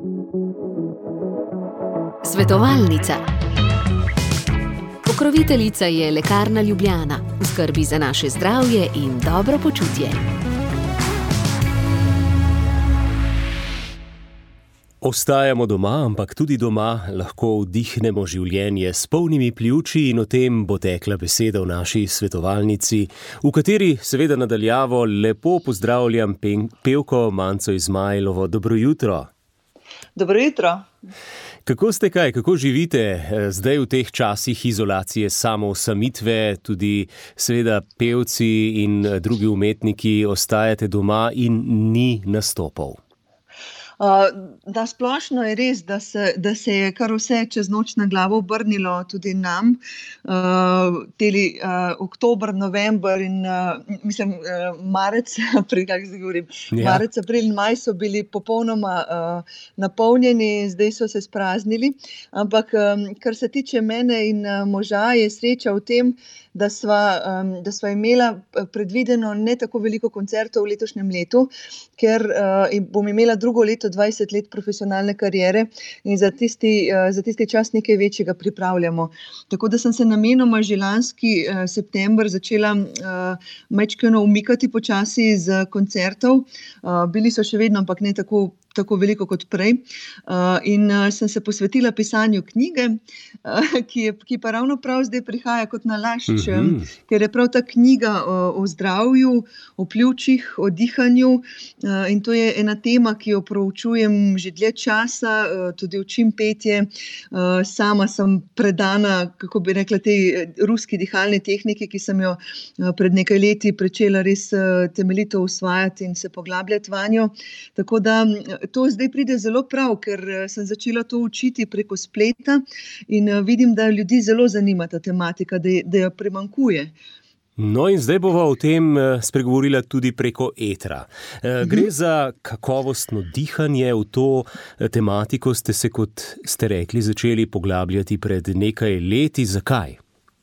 Svetovalnica. Pokroviteljica je Lekarna Ljubljana, v skrbi za naše zdravje in dobro počutje. Ostajamo doma, ampak tudi doma lahko vdihnemo življenje s polnimi pljuči in o tem bo tekla beseda v naši svetovalnici, v kateri seveda nadaljavo lepo pozdravljam pevko Manco Izmajlovo. Dobro jutro. Dobro jutro. Kako ste kaj? Kako živite zdaj v teh časih izolacije, samoosamitve, tudi seveda pevci in drugi umetniki ostajate doma in ni nastopov? Da, splošno je res, da se je kar vse čez noč na glavo obrnilo tudi nam. Oktober, november in marec, marec, april in maj so bili popolnoma napolnjeni, zdaj so se spraznili. Ampak kar se tiče mene in moža, je sreča v tem, da sva imela predvideno ne tako veliko koncertov v letošnjem letu, ker bom imela drugo leto 20 let profesionalne kariere in za tisti čas nekaj večjega pripravljamo. Tako da sem se namenoma že lanski september začela majčkeno umikati počasi z koncertov. Bili so še vedno, ampak ne tako veliko kot prej. In sem se posvetila pisanju knjige, ki pa ravno prav zdaj prihaja kot nalašč, ker je prav ta knjiga o zdravju, o pljučih, o dihanju, in to je ena tema, ki jo proučujem že dlje časa, tudi učim petje. Sama sem predana, kako bi rekla, tej ruski dihalni tehniki, ki sem jo pred nekaj leti pričela res temeljito usvajati in se poglabljati vanjo. Tako da to zdaj pride zelo prav, ker sem začela to učiti preko spleta in vidim, da ljudi zelo zanima ta tematika, da jo primanjkuje. No in zdaj bova o tem spregovorila tudi preko etra. Gre za kakovostno dihanje. V to tematiko ste se, kot ste rekli, začeli poglabljati pred nekaj leti. Zakaj?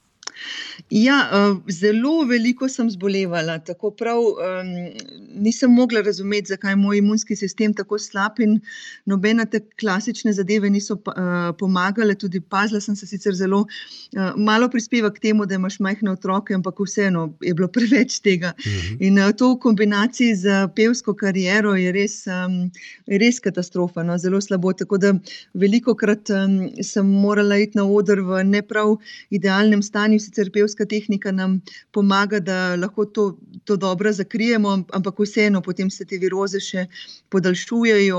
Ja, zelo veliko sem zbolevala, tako prav nisem mogla razumeti, zakaj je moj imunski sistem tako slab in nobene te klasične zadeve niso pomagale. Tudi pazila sem se sicer zelo, malo prispeva k temu, da imaš majhne otroke, ampak vseeno je bilo preveč tega. In to v kombinaciji z pevsko kariero je res katastrofa, no, zelo slabo. Tako da velikokrat sem morala iti na oder v ne prav idealnem stanju. Sicer pevska tehnika nam pomaga, da lahko to dobro zakrijemo, ampak vseeno potem se te viroze še podaljšujejo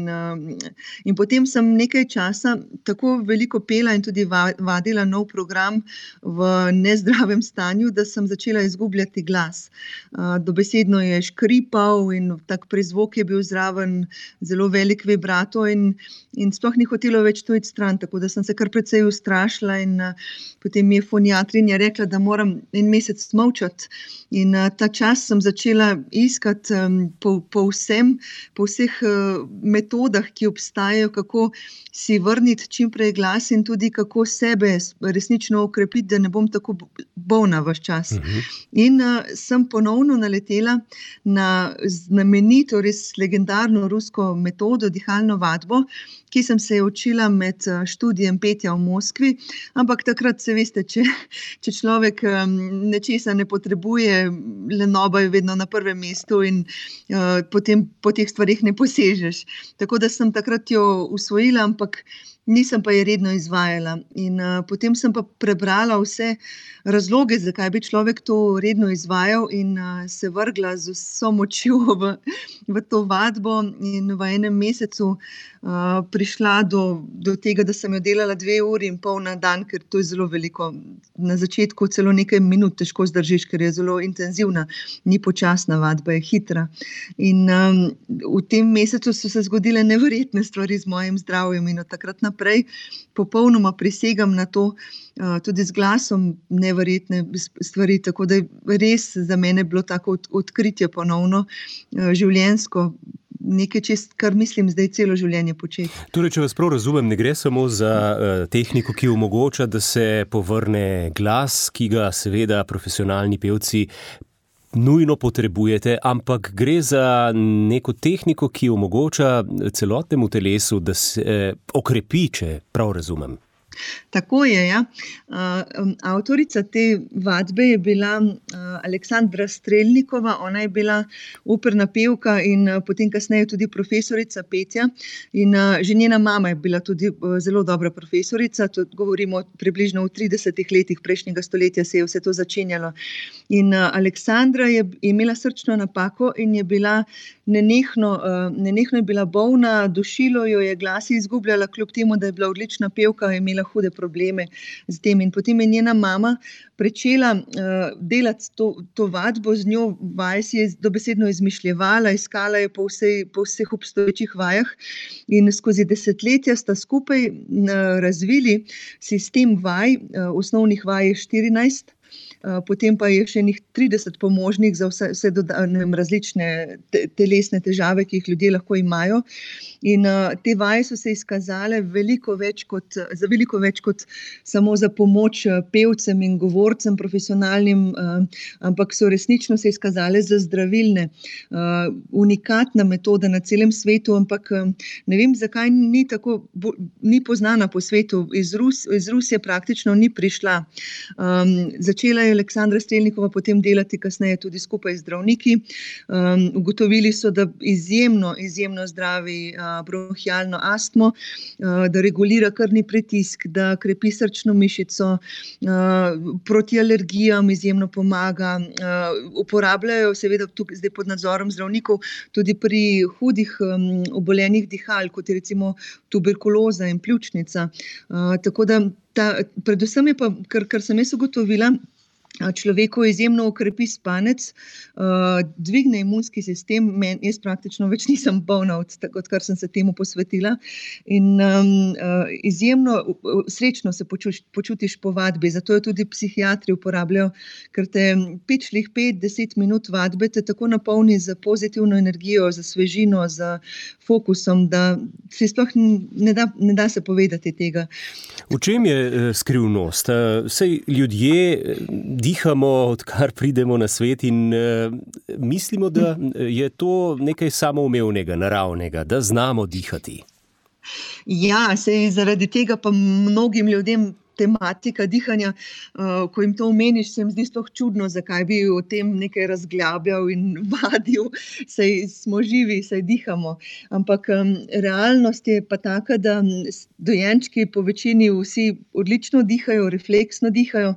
in potem sem nekaj časa tako veliko pela in tudi vadila nov program v nezdravem stanju, da sem začela izgubljati glas. Dobesedno je škripal in tak prizvok je bil zraven, zelo velik vibrato in sploh ni hotelo več to iti stran, tako da sem se kar precej ustrašila in potem mi je foniatrinja rekla, da moram en mesec molčati. In ta čas sem začela iskati po vseh metodah, ki obstajajo, kako si vrniti čim prej glas in tudi kako sebe resnično okrepiti, da ne bom tako bolna ves čas. In sem ponovno naletela na znamenito, res legendarno rusko metodo, dihalno vadbo, ki sem se je učila med študijem petja v Moskvi, ampak takrat se veste, če človek nečesa ne potrebuje, lenoba je vedno na prvem mestu in potem po teh stvarih ne posežeš. Tako da sem takrat jo usvojila, ampak nisem pa je redno izvajala. In potem sem pa prebrala vse razloge, zakaj bi človek to redno izvajal in se vrgla z vso močjo v to vadbo in v enem mesecu prišla do tega, da sem jo delala 2 uri in pol na dan, ker to je zelo veliko. Na začetku celo nekaj minut težko zdržiš, ker je zelo intenzivna, ni počasna vadba, je hitra. In v tem mesecu so se zgodile neverjetne stvari z mojim zdravjem in od takrat naprej popolnoma prisegam na to, tudi z glasom neverjetne stvari, tako da je res za mene bilo tako odkritje ponovno življenjsko, nekaj čist, kar mislim zdaj celo življenje početi. Torej, če vas prav razumem, ne gre samo za tehniko, ki omogoča, da se povrne glas, ki ga seveda profesionalni pevci nujno potrebujete, ampak gre za neko tehniko, ki omogoča celotnemu telesu, da se okrepi, če prav razumem. Tako je, ja. Avtorica te vadbe je bila Aleksandra Strelnikova, ona je bila operna pevka in potem kasneje tudi profesorica petja in že njena mama je bila tudi zelo dobra profesorica, to govorimo približno v 30 letih prejšnjega stoletja se je vse to začenjalo. In Aleksandra je imela srčno napako in je bila nenehno je bila bolna, dušilo jo je, glas je izgubljala, kljub temu, da je bila odlična pevka, je imela hude probleme z tem. In potem je njena mama pričela delati to vadbo z njo, vaje si je dobesedno izmišljevala, iskala je po vseh obstoječih vajah in skozi desetletja sta skupaj razvili sistem vaj, osnovnih vaj je 14, potem pa je še 30 pomožnih za vse različne telesne težave, ki jih ljudje lahko imajo. In te vaje so se izkazale za veliko več kot samo za pomoč pevcem in govorcem profesionalnim, ampak so resnično se izkazale za zdravilne. Unikatna metoda na celem svetu, ampak ne vem, zakaj ni poznana po svetu. Iz Rusije praktično ni prišla. Začela je Aleksandra Strelnikova potem delati kasneje tudi skupaj z zdravniki. Ugotovili so, da izjemno zdravi bronhialno astmo, da regulira krvni pritisk, da krepi srčno mišico, proti alergijam izjemno pomaga. Uporabljajo seveda tukaj zdaj pod nadzorom zdravnikov tudi pri hudih obolenjih dihal, kot je recimo tuberkuloza in pljučnica. Tako da predvsem je pa, kar sem jaz ugotovila, človeku izjemno okrepi spanec, dvigne imunski sistem, jaz praktično več nisem bolna, odkar sem se temu posvetila in izjemno srečno se počutiš po vadbi, zato jo tudi psihiatri uporabljajo, ker te 5-10 minut vadbe te tako napolni z pozitivno energijo, z svežino, z fokusom, da se sploh ne da se povedati tega. V čem je skrivnost? Saj ljudje dihamo, odkar pridemo na svet in mislimo, da je to nekaj samoumevnega, naravnega, da znamo dihati. Ja, saj zaradi tega pa mnogim ljudem tematika dihanja, ko jim to omeniš, se jim zdi sploh čudno, zakaj bi o tem nekaj razglabljal in vadil, saj smo živi, saj dihamo. Ampak realnost je pa taka, da dojenčki po večini vsi odlično dihajo, refleksno dihajo,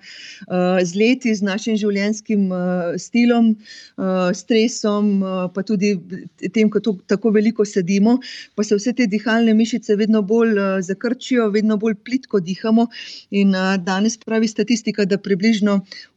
z leti, z našim življenjskim stilom, stresom, pa tudi tem, ko tako veliko sedimo, pa se vse te dihalne mišice vedno bolj zakrčijo, vedno bolj plitko dihamo. In danes pravi statistika, da približno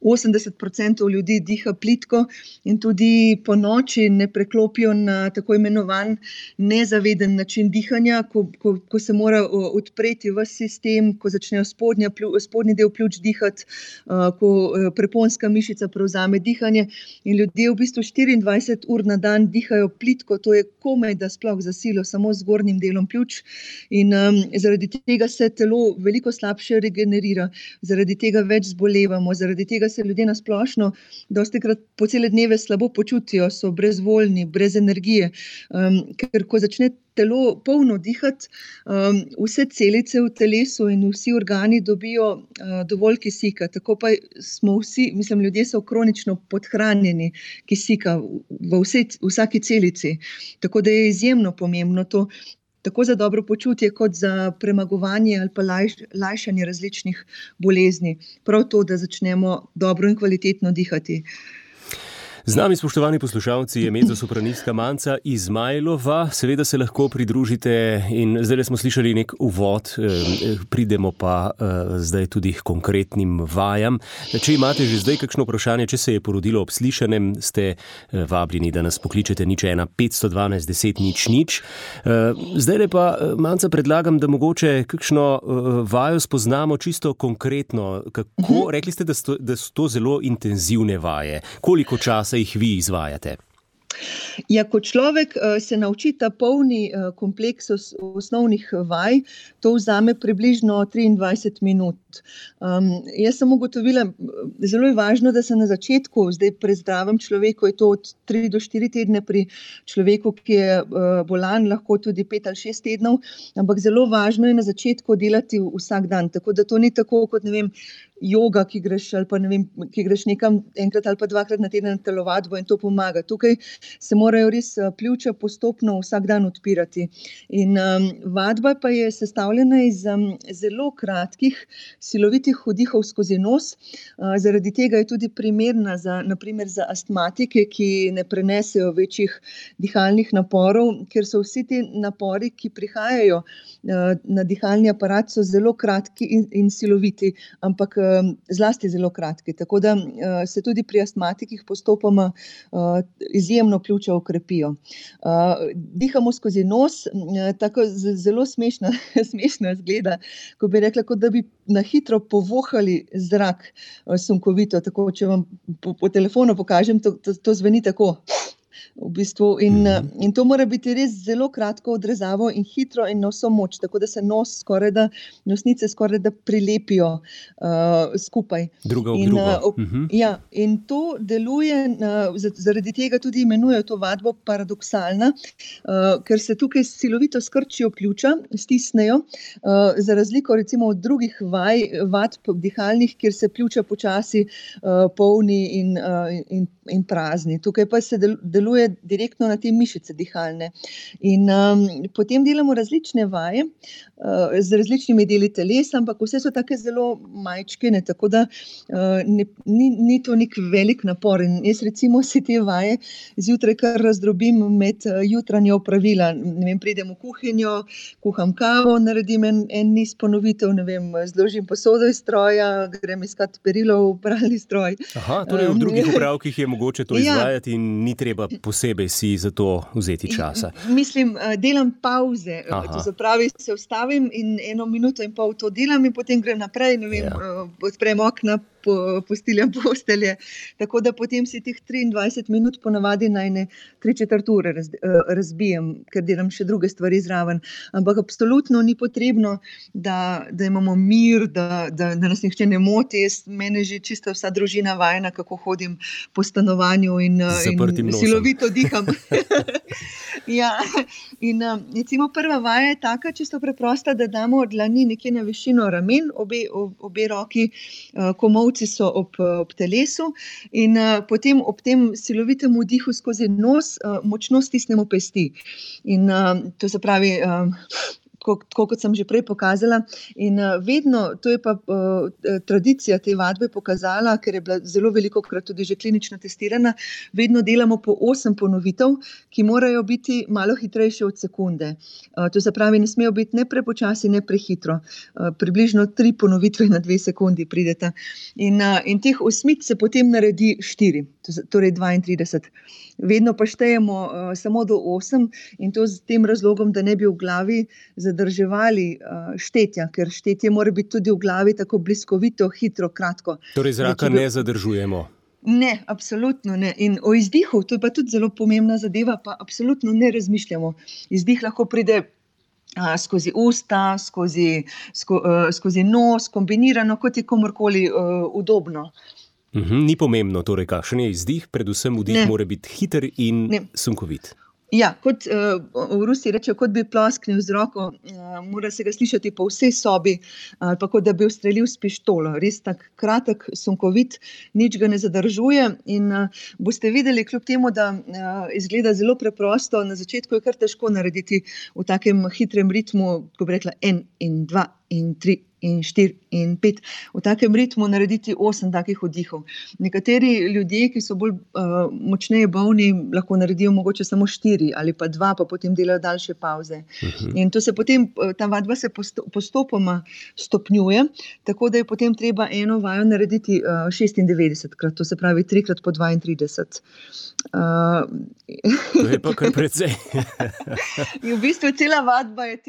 80% ljudi diha plitko in tudi po noči ne preklopijo na tako imenovan nezaveden način dihanja, ko se mora odpreti ves sistem, ko začnejo spodnji del pljuč dihati, ko preponska mišica prevzame dihanje in ljudje v bistvu 24 ur na dan dihajo plitko, to je komaj da sploh za silo, samo z zgornjim delom pljuč in zaradi tega se telo veliko slabše regenerira, zaradi tega več zbolevamo, zaradi tega se ljudje na splošno dostikrat po cele dneve slabo počutijo, so brezvoljni, brez energije, ker ko začne telo polno dihati, vse celice v telesu in vsi organi dobijo dovolj kisika, tako pa smo vsi, ljudje so kronično podhranjeni kisika v vsaki celici, tako da je izjemno pomembno to, tako za dobro počutje, kot za premagovanje ali pa lajšanje različnih bolezni. Prav to, da začnemo dobro in kvalitetno dihati. Z nami, spoštovani poslušalci, je mezzosopranistka Manca Izmajlova. Seveda se lahko pridružite in zdaj smo slišali nek uvod, pridemo pa zdaj tudi k konkretnim vajam. Če imate že zdaj kakšno vprašanje, če se je porodilo ob slišanem, ste vabljeni, da nas pokličete 01 512 10 0. Zdaj pa, Manca, predlagam, da mogoče kakšno vajo spoznamo čisto konkretno. Kako? Rekli ste, da so to zelo intenzivne vaje. Koliko časa jih vi izvajate? Ja, ko človek se nauči ta polni kompleks osnovnih vaj, to vzame približno 23 minut. Jaz sem ugotovila, zelo je važno, da se na začetku, zdaj pri zdravem človeku je to od 3 do 4 tedne, pri človeku, ki je bolan, lahko tudi 5 ali 6 tednov, ampak zelo važno je na začetku delati vsak dan, tako da to ni tako kot, ne vem, joga, ki greš ali pa ne vem, ki greš nekam enkrat ali pa dvakrat na teden na telovadbo in to pomaga. Tukaj se morajo res pljuča postopno vsak dan odpirati. In vadba pa je sestavljena iz zelo kratkih, silovitih vdihov skozi nos. Zaradi tega je tudi primerna naprimer za astmatike, ki ne prenesejo večjih dihalnih naporov, ker so vsi ti napori, ki prihajajo na dihalni aparat, so zelo kratki in siloviti, ampak zlasti zelo kratki. Tako da se tudi pri astmatikih postopoma izjemno pljuča okrepijo. Dihamo skozi nos, tako zelo smešno izgleda, ko bi rekla, kot da bi na hitro povohali zrak sunkovito, tako če vam po telefonu pokažem, to zveni tako. V bistvu in to mora biti res zelo kratko odrezavo in hitro in na vso moč, tako da se nosnice skorajda prilepijo skupaj. Druga ob drugo. Ja, in to deluje, zaradi tega tudi imenujejo to vadbo paradoksalna, ker se tukaj silovito skrčijo pljuča, stisnejo, za razliko recimo od drugih vadb dihalnih, kjer se pljuča počasi polni in prazni. Tukaj pa se deluje direktno na te mišice dihalne. In potem delamo različne vaje z različnimi deli telesa, ampak vse so take zelo majčkene, tako da ni to nek velik napor. In jaz recimo si te vaje zjutraj kar razdrobim med jutranja opravila. Ne vem, pridem v kuhinjo, kuham kavo, naredim en niz ponovitev, ne vem, zložim posodo iz stroja, grem iskat perilo v pralni stroj. Aha, torej v drugih opravkih je mogoče to izvajati in ni treba posebej si za to vzeti časa. Mislim, delam pauze. To se pravi, se vstavim in 1 minuto in pol to delam in potem grem naprej, ne vem, odprem okna, postiljam postelje. Tako da potem si teh 23 minut ponavadi na ene 3/4 ure razbijem, ker delam še druge stvari zraven. Ampak absolutno ni potrebno, da imamo mir, da nas nihče ne moti. Mene že čisto vsa družina vajena, kako hodim po stanovanju in silovito diham. Ja, in recimo prva vaja je taka, čisto preprosta, da damo dlani nekje na višino ramen, obe roki, komolci so ob telesu in potem ob tem silovitem vdihu skozi nos močno stisnemo pesti. In to se pravi, tako kot sem že prej pokazala. In vedno, to je pa tradicija te vadbe pokazala, ker je bila zelo velikokrat tudi že klinično testirana, vedno delamo po 8 ponovitev, ki morajo biti malo hitrejše od sekunde. To se pravi, ne smejo biti ne prepočasi, ne prehitro. Približno 3 ponovitve na 2 sekundi prideta. In teh osmic se potem naredi 4, torej 32. Vedno pa štejemo samo do 8 in to z tem razlogom, da ne bi v glavi zadrževali štetja, ker štetje mora biti tudi v glavi tako bliskovito, hitro, kratko. Torej zraka ne zadržujemo? Ne, absolutno ne. In o izdihu, to je pa tudi zelo pomembna zadeva, pa absolutno ne razmišljamo. Izdih lahko pride skozi usta, skozi nos, kombinirano, kot je komorkoli udobno. Ni pomembno, torej kakšen je izdih, predvsem vdih mora biti hiter in sunkovit. Ja, kot v Rusiji rečejo, kot bi plosknil z roko, mora se ga slišati po vsej sobi, ali pa kot da bi ustrelil s pištolo. Res tak kratek, sunkovit, nič ga ne zadržuje in boste videli, kljub temu, da izgleda zelo preprosto, na začetku je kar težko narediti v takem hitrem ritmu, ko bi rekla 1 in 2 in 3 in 4 in 5. V takem ritmu narediti 8 takih vdihov. Nekateri ljudje, ki so bolj močneje bolni, lahko naredijo mogoče samo 4 ali pa 2, pa potem delajo daljše pauze. In to se potem, ta vadba se postopoma stopnjuje, tako da je potem treba eno vajo narediti 96krat, to se pravi 3 krat po 32. To je pa kar precej. In v bistvu cela vadba je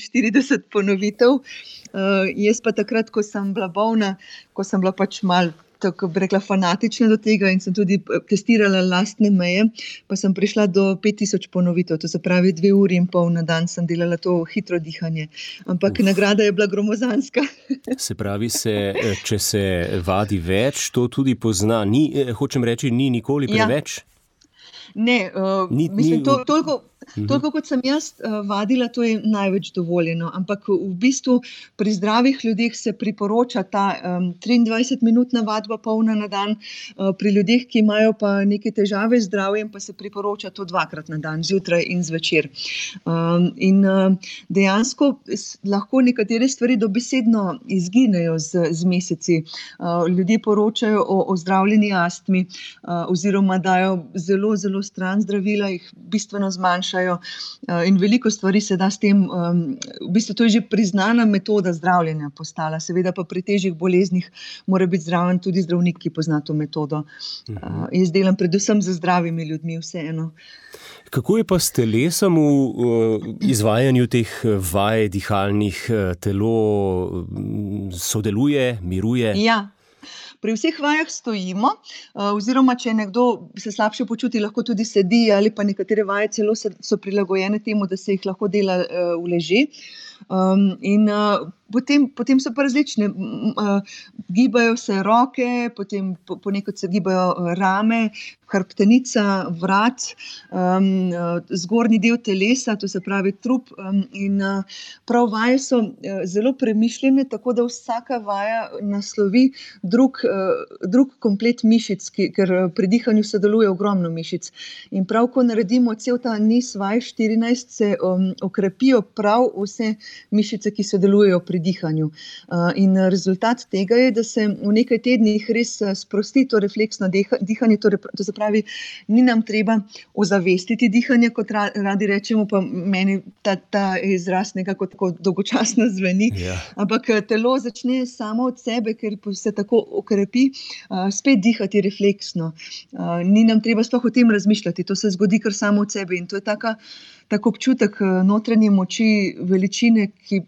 1244 ponovitev. Jaz pa takrat, ko sem bila bolna, ko sem bila pač malo tako bi rekla, fanatična do tega in sem tudi testirala lastne meje, pa sem prišla do 5000 ponovitev, to se pravi 2 uri in pol na dan sem delala to hitro dihanje. Ampak nagrada je bila gromozanska. Se pravi, če se vadi več, to tudi pozna. Hočem reči, ni nikoli preveč? Ne, mislim, toliko kot sem jaz vadila, to je največ dovoljeno, ampak v bistvu pri zdravih ljudeh se priporoča ta 23-minutna vadba polna na dan, pri ljudeh, ki imajo pa neke težave z zdravjem, pa se priporoča to 2-krat na dan, zjutraj in zvečer. In dejansko lahko nekatere stvari dobesedno izginejo z meseci. Ljudje poročajo o ozdravljeni astmi oziroma dajo zelo, zelo stran zdravila, jih bistveno zmanjšajo in veliko stvari se da s tem, v bistvu to je že priznana metoda zdravljenja postala, seveda pa pri težjih boleznih mora biti zraven tudi zdravnik, ki pozna to metodo. Jaz delam predvsem z zdravimi ljudmi vseeno. Kako je pa s telesom v izvajanju teh vaj dihalnih? Telo sodeluje, miruje? Ja. Pri vseh vajah stojimo, oziroma če nekdo se slabše počuti, lahko tudi sedi ali pa nekatere vaje celo so prilagojene temu, da se jih lahko dela v leže. In potem so pa različne, gibajo se roke, potem ponekod se gibajo rame, hrbtenica, vrat, zgornji del telesa, to se pravi trup, in prav vaje so zelo premišljene, tako da vsaka vaja naslovi drug komplet mišic, ker pri dihanju sodeluje ogromno mišic. In prav, ko naredimo cel ta niz vaj 14, se okrepijo prav vse mišice, ki sodelujejo pri dihanju. In rezultat tega je, da se v nekaj tednih res sprosti to refleksno dihanje, to se pravi, ni nam treba ozavestiti dihanja, kot radi rečemo, pa meni ta izraz nekako tako dolgočasno zveni, ampak telo začne samo od sebe, ker se tako okrepi, spet dihati refleksno. Ni nam treba sploh o tem razmišljati, to se zgodi kar samo od sebe in to je tak občutek notranje moči, veličine,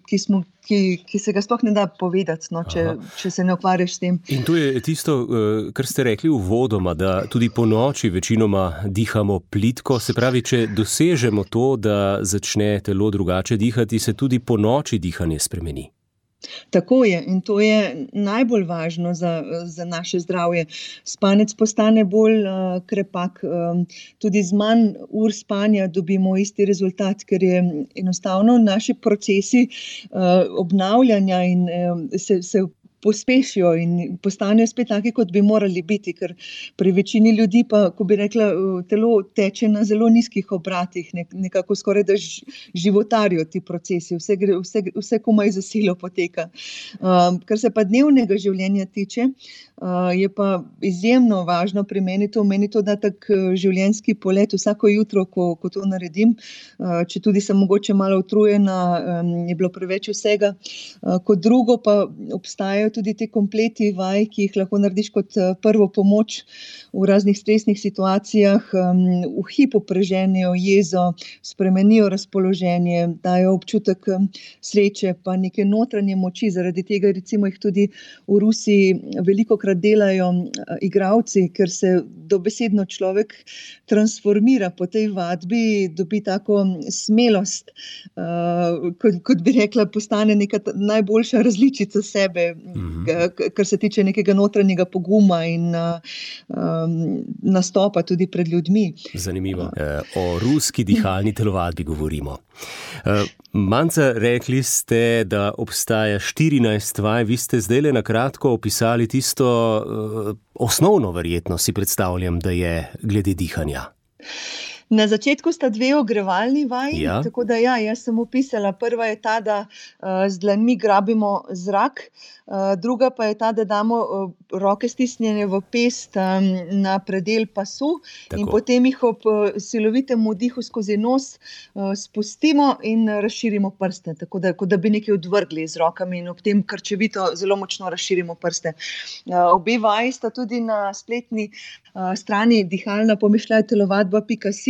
ki se ga sploh ne da povedati, če se ne ukvarjaš s tem. In to je tisto, kar ste rekli uvodoma, da tudi po noči večinoma dihamo plitko, se pravi, če dosežemo to, da začne telo drugače dihati, se tudi po noči dihanje spremeni. Tako je in to je najbolj važno za naše zdravje. Spanec postane bolj krepak, tudi z manj ur spanja dobimo isti rezultat, ker je enostavno naši procesi obnavljanja in se pospešijo in postanejo spet taki, kot bi morali biti, ker pri večini ljudi pa, ko bi rekla, telo teče na zelo nizkih obratih, nekako skoraj da životarijo ti procesi, vse komaj za silo poteka. Kar se pa dnevnega življenja tiče, je pa izjemno važno pri meni to, da tak življenjski polet vsako jutro, ko to naredim, če tudi sem mogoče malo utrujena, je bilo preveč vsega. Kot drugo pa obstajajo tudi te kompleti vaj, ki jih lahko narediš kot prvo pomoč v raznih stresnih situacijah, v hipu preženejo jezo, spremenijo razpoloženje, dajo občutek sreče, pa neke notranje moči. Zaradi tega recimo jih tudi v Rusiji velikokrat delajo igralci, ker se dobesedno človek transformira po tej vadbi, dobi tako smelost, kot bi rekla, postane neka najboljša različica sebe, kar se tiče nekega notranjega poguma in nastopa tudi pred ljudmi. Zanimivo. O ruski dihalni telovadbi govorimo. Manca, rekli ste, da obstaja 14 vaj, vi ste zdajle na kratko opisali tisto osnovno, verjetno si predstavljam, da je glede dihanja. Na začetku sta 2 ogrevalni vaji, tako da jaz sem opisala. Prva je ta, da z dlanmi grabimo zrak, druga pa je ta, da damo roke stisnjene v pest na predel pasu in potem jih ob silovitem vdihu skozi nos spustimo in razširimo prste, tako da, kot da bi nekaj odvrgli z rokami in ob tem krčevito zelo močno razširimo prste. Obe vaji sta tudi na spletni strani dihalna-pomišljaj-telovadba.si,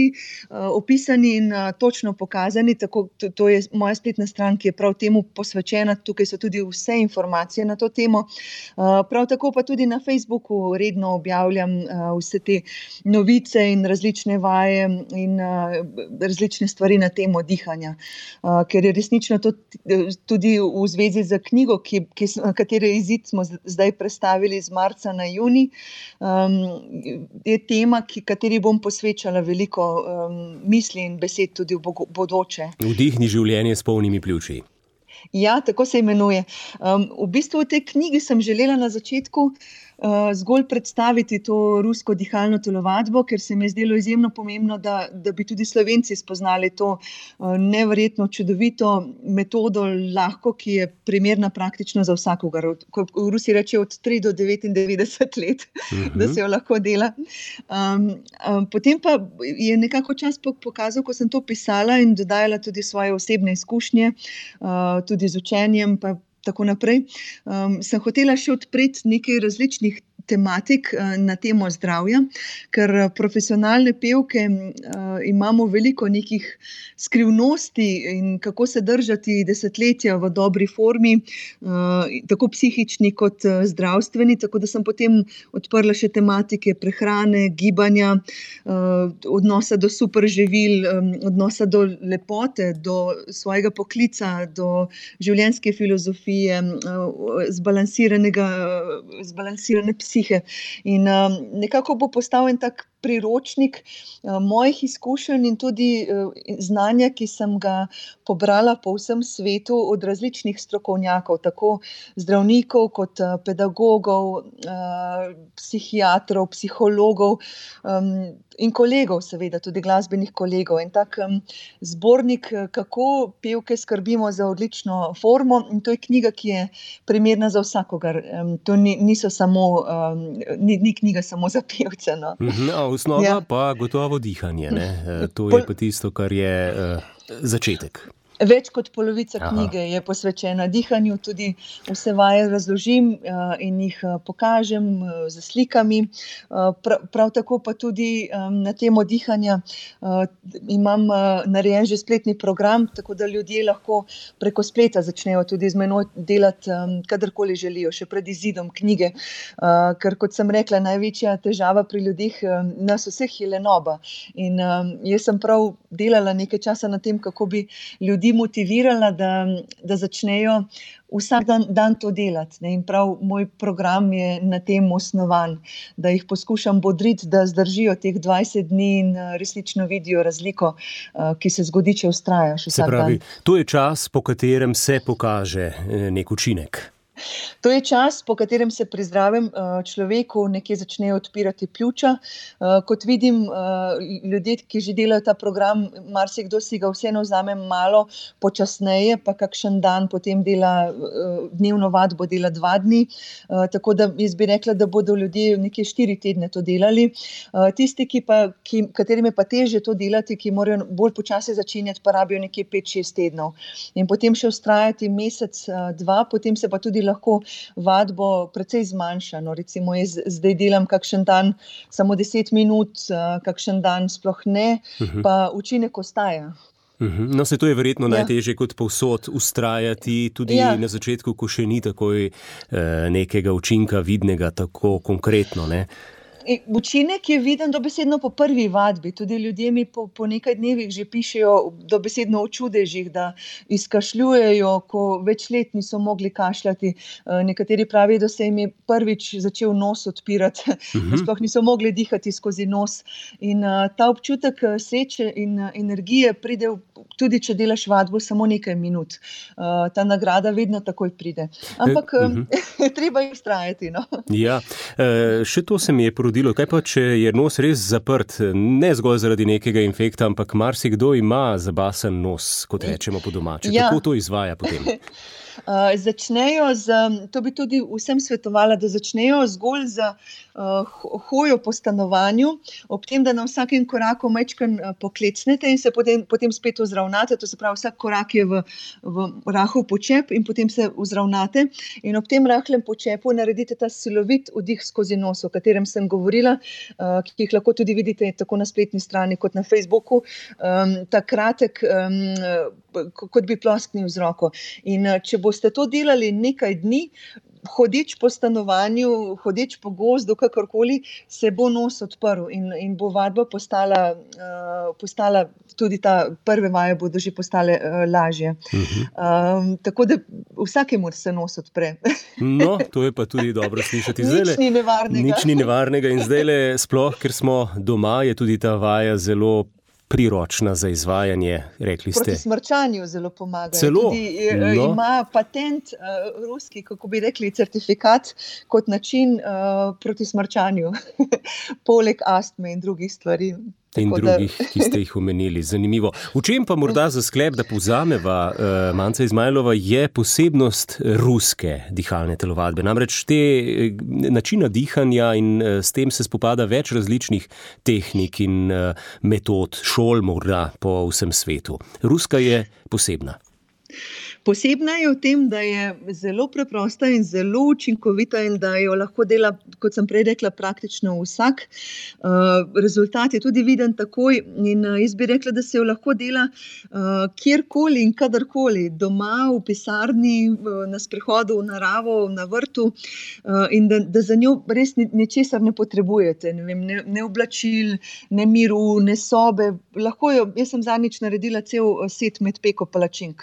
vsi opisani in točno pokazani, tako to je moja spletna stran, ki je prav temu posvečena, tukaj so tudi vse informacije na to temo. Prav tako pa tudi na Facebooku redno objavljam vse te novice in različne vaje in različne stvari na temo dihanja, ker je resnično to tudi v zvezi z knjigo, katere izid smo zdaj prestavili iz marca na junij, je tema, kateri bom posvečala veliko misli in besed tudi v bodoče. Vdihni življenje s polnimi pljuči. Ja, tako se imenuje. V bistvu v tej knjigi sem želela na začetku zgolj predstaviti to rusko dihalno telovadbo, ker se mi je zdelo izjemno pomembno, da bi tudi Slovenci spoznali to neverjetno čudovito metodo lahko, ki je primerna praktično za vsakogar. V Rusiji reče od 3 do 99 let, da se jo lahko dela. Potem pa je nekako čas pokazal, ko sem to pisala in dodajala tudi svoje osebne izkušnje, tudi z učenjem, pa tako naprej. Sem hotela še odpreti nekaj različnih tematik na temo zdravja, ker profesionalne pevke imamo veliko nekih skrivnosti in kako se držati desetletja v dobri formi, tako psihični kot zdravstveni, tako da sem potem odprla še tematike prehrane, gibanja, odnosa do super živil, odnosa do lepote, do svojega poklica, do življenjske filozofije, zbalansirane psihe. In nekako bo postal en tak priročnik mojih izkušenj in tudi znanja, ki sem ga pobrala po vsem svetu od različnih strokovnjakov, tako zdravnikov kot pedagogov, psihiatrov, psihologov in kolegov, seveda tudi glasbenih kolegov. En tak zbornik, kako pevke skrbimo za odlično formo, in to je knjiga, ki je primerna za vsakogar. To ni knjiga samo za pevce, no. Osnova pa gotovo dihanje, ne? To je pa tisto, kar je začetek. Več kot polovica knjige je posvečena dihanju, tudi vse vaje razložim in jih pokažem z slikami. Prav tako pa tudi na temo dihanja imam narejen že spletni program, tako da ljudje lahko preko spleta začnejo tudi z menoj delati, kadarkoli želijo, še pred izidom knjige. Ker kot sem rekla, največja težava pri ljudeh nas vseh je lenoba. In jaz sem prav delala nekaj časa na tem, kako bi ljudi motivirala, da začnejo vsak dan to delati. In prav moj program je na tem osnovan, da jih poskušam bodriti, da zdržijo teh 20 dni in resnično vidijo razliko, ki se zgodi, če vztrajaš vsak dan. Se pravi, to je čas, po katerem se pokaže nek učinek. To je čas, po katerem se pri zdravem človeku nekje začnejo odpirati pljuča. Kot vidim, ljudje, ki že delajo ta program, marsikdo si ga vseeno vzame malo počasneje, pa kakšen dan potem dela dnevno vadbo, dela 2 dni. Tako da jaz bi rekla, da bodo ljudje nekje 4 tedne to delali. Tisti, katerim je pa težje to delati, ki morajo bolj počasi začenjati, pa rabijo nekje 5-6 tednov. In potem še vztrajati mesec, 2, potem se pa tudi lahko vadbo precej zmanjša. No, recimo jaz zdaj delam kakšen dan samo 10 minut, kakšen dan sploh ne, pa učinek ostaja. No, se to je verjetno najtežje kot povsod vztrajati, tudi na začetku, ko še ni takoj nekega učinka vidnega tako konkretno, ne? Učinek je viden dobesedno po prvi vadbi. Tudi ljudje mi po nekaj dnevih že pišejo dobesedno o čudežih, da izkašljujejo, ko več let niso mogli kašljati. Nekateri pravijo, da se jim je prvič začel nos odpirati, da sploh niso mogli dihati skozi nos. In ta občutek sreče in energije pride tudi, če delaš vadbo samo nekaj minut. Ta nagrada vedno takoj pride. Ampak treba je vztrajati, no. Ja, še to se mi je porodilo. Kaj pa, če je nos res zaprt, ne zgolj zaradi nekega infekta, ampak marsikdo ima zabasen nos, kot rečemo po domače. Kako to izvaja potem? Začnejo to bi tudi vsem svetovala, da začnejo zgolj z hojo po stanovanju, ob tem, da na vsakem koraku majčkeno poklecnete in se potem spet vzravnate, to se pravi, vsak korak je v rahel počep in potem se vzravnate in ob tem rahlem počepu naredite ta silovit vdih skozi nos, o katerem sem govorila, ki jih lahko tudi vidite tako na spletni strani kot na Facebooku, ta kratek, kot bi plosknil z roko. In če boste to delali nekaj dni, hodeč po stanovanju, hodeč po gozdu, kakorkoli, se bo nos odprl in bo vadba postala, tudi ta prve vaje bodo že postale lažje. Tako da vsakemu se nos odpre. No, to je pa tudi dobro slišati. Nič ni nevarnega. Nič ni nevarnega in zdajle sploh, ker smo doma, je tudi ta vaja zelo priročna za izvajanje, rekli ste. Proti smrčanju zelo pomagajo. Celo? Tudi ima patent ruski, kako bi rekli, certifikat kot način proti smrčanju, poleg astme in drugih stvari. In drugih, ki ste jih omenili. Zanimivo. V čem pa morda za sklep, da povzameva Manca Izmajlova, je posebnost ruske dihalne telovadbe? Namreč te načina dihanja in s tem se spopada več različnih tehnik in metod, šol morda po vsem svetu. Ruska je posebna. Posebna je v tem, da je zelo preprosta in zelo učinkovita in da jo lahko dela, kot sem prej rekla, praktično vsak. Rezultat je tudi viden takoj in jaz bi rekla, da se jo lahko dela kjerkoli in kadarkoli, doma, v pisarni, na sprehodu v naravo, na vrtu in da za njo res ničesar ne potrebujete, ne oblačil, ne miru, ne sobe. Lahko jo, jaz sem zadnjič naredila cel set med peko palačink.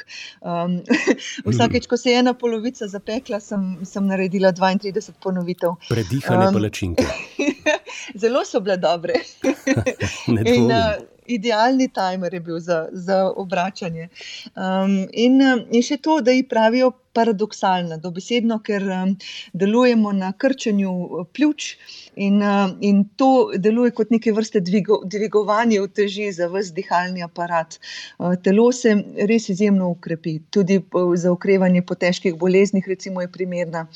Vsakeč, ko se je ena polovica zapekla, sem naredila 32 ponovitev. Predihane palačinke. Zelo so bile dobre. In idealni timer je bil za obračanje. In še to, da ji pravijo paradoksalna, dobesedno, ker delujemo na krčenju pljuč in to deluje kot neke vrste dvigovanje uteži za ves dihalni aparat. Telo se res izjemno ukrepi, tudi za okrevanje po težkih boleznih, recimo je primerna.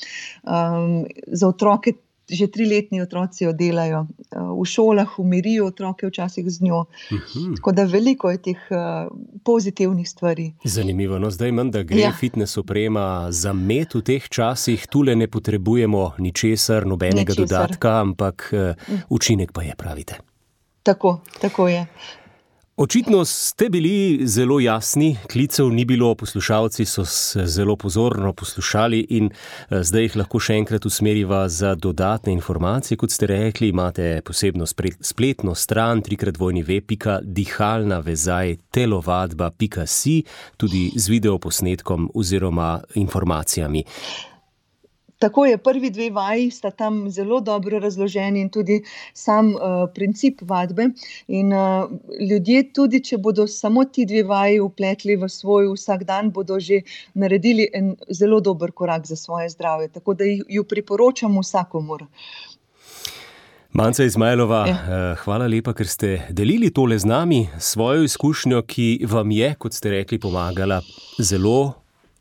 Za otroke, že 3-letni otroci jo delajo. V šolah umirijo otroke včasih z njo. Tako da veliko je teh pozitivnih stvari. Zanimivo, no zdaj menda gre fitness oprema za met v teh časih, tule ne potrebujemo ničesar, nobenega dodatka, ampak učinek pa je, pravite. Tako je. Očitno ste bili zelo jasni, klicev ni bilo, poslušalci so se zelo pozorno poslušali in zdaj jih lahko še enkrat usmeriva za dodatne informacije. Kot ste rekli, imate posebno spletno stran www.dihalnavezaj-telovadba.si, tudi z videoposnetkom oziroma informacijami. Tako je, prvi 2 vaji sta tam zelo dobro razloženi in tudi sam princip vadbe. In ljudje tudi, če bodo samo ti 2 vaji vpletli v svoj vsakdan, bodo že naredili en zelo dober korak za svoje zdravje. Tako da ju priporočam vsakomur. Manca Izmajlova, hvala lepa, ker ste delili tole z nami, svojo izkušnjo, ki vam je, kot ste rekli, pomagala zelo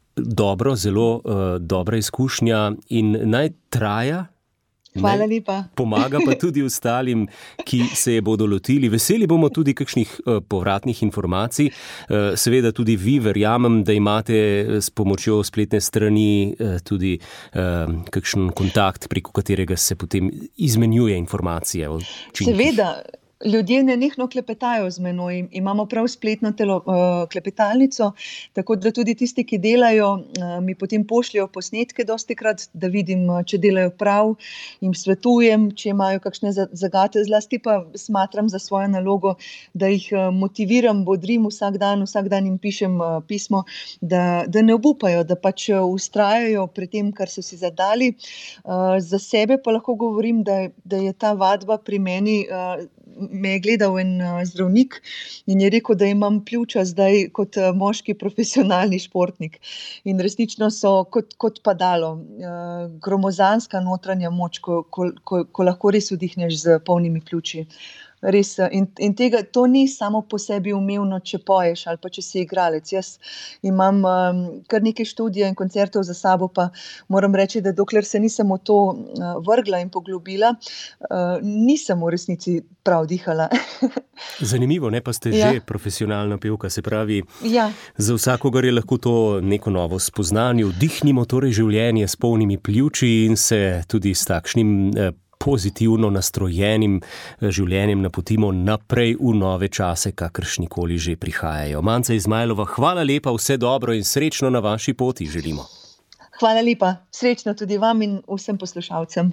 dobra izkušnja in naj traja. Hvala lepa. Pomaga pa tudi ostalim, ki se je bodo lotili. Veseli bomo tudi kakšnih povratnih informacij. Seveda tudi vi, verjamem, da imate s pomočjo spletne strani tudi kakšen kontakt, preko katerega se potem izmenjuje informacije o učinkih. Seveda. Ljudje nenehno klepetajo z menoj, imamo prav spletno klepetalnico, tako da tudi tisti, ki delajo, mi potem pošljajo posnetke dostikrat, da vidim, če delajo prav, jim svetujem, če imajo kakšne zagate, zlasti pa smatram za svojo nalogo, da jih motiviram, bodrim vsak dan jim pišem pismo, da ne obupajo, da pač vztrajajo pri tem, kar so si zadali. Za sebe pa lahko govorim, da je ta vadba pri meni, me je gledal en zdravnik in je rekel, da imam pljuča zdaj kot moški profesionalni športnik. In resnično so kot padalo, gromozanska notranja moč, ko lahko res vdihneš z polnimi pljuči. Res, in to ni samo po sebi umevno, če poješ ali pa če si igralec. Jaz imam kar nekaj študija in koncertov za sabo, pa moram reči, da dokler se nisem v to vrgla in poglobila, nisem v resnici prav dihala. Zanimivo, ne, pa ste že profesionalna pevka, se pravi, za vsakogar je lahko to neko novo spoznanje. Vdihnimo torej življenje s polnimi pljuči in se tudi s takšnim pozitivno nastrojenim življenjem napotimo naprej v nove čase, kakršnikoli že prihajajo. Manca Izmajlova, hvala lepa, vse dobro in srečno na vaši poti želimo. Hvala lepa, srečno tudi vam in vsem poslušalcem.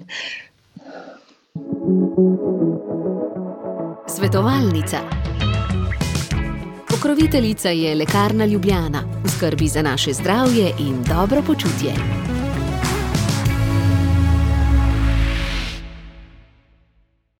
Svetovalnica. Pokroviteljica je Lekarna Ljubljana, v skrbi za naše zdravje in dobro počutje.